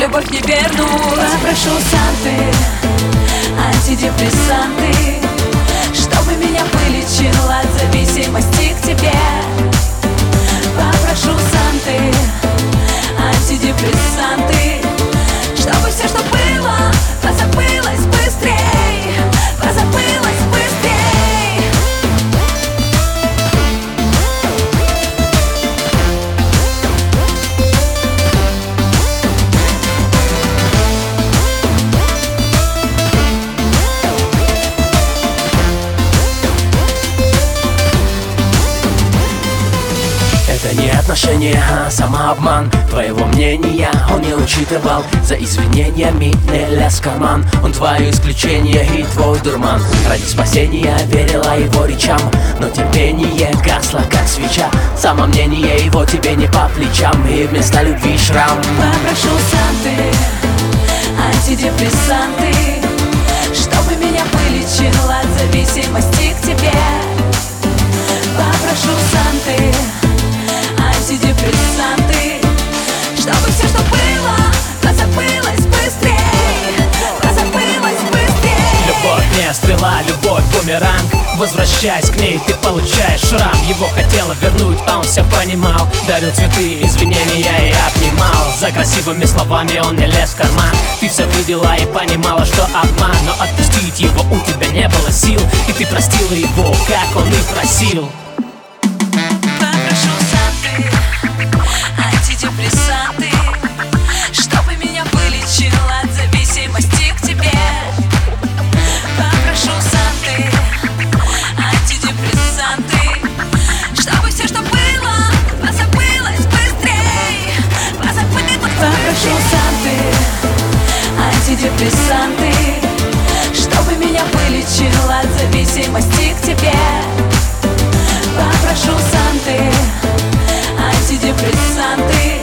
любовь не вернулась. Попрошу Санты антидепрессанты, чтобы меня вылечил от зависимости к тебе. Попрошу Санты антидепрессанты, чтобы все, что было, позабылось быстрей, позабылось быстрей. Это не отношения, а самообман. Твоего мнения он не учитывал. За извинениями не лез в карман. Он твое исключение и твой дурман. Ради спасения верила его речам, но терпение гасло, как свеча. Самомнение его тебе не по плечам, и вместо любви шрам. Попрошу Санты антидепрессанты, чтобы меня вылечил от зависимости к тебе. Попрошу Санты антидепрессанты, чтобы все, что было, позабылось быстрей, позабылось быстрей. Любовь не стрела, любовь бумеранг. Возвращаясь к ней, ты получаешь шрам. Его хотела вернуть, а он все понимал. Дарил цветы, извинения и обнимал. За красивыми словами он не лез в карман. Ты все видела и понимала, что обман. Но отпустить его у тебя не было сил, и ты простила его, как он и просил. Попрошу Санты антидепрессанты, чтобы меня вылечил от зависимости к тебе. Попрошу Санты антидепрессанты, чтобы все, что было, позабылось быстрей, позабылось. Попрошу Санты антидепрессанты, чтобы меня вылечил от зависимости к тебе. Попрошу Санты антидепрессанты,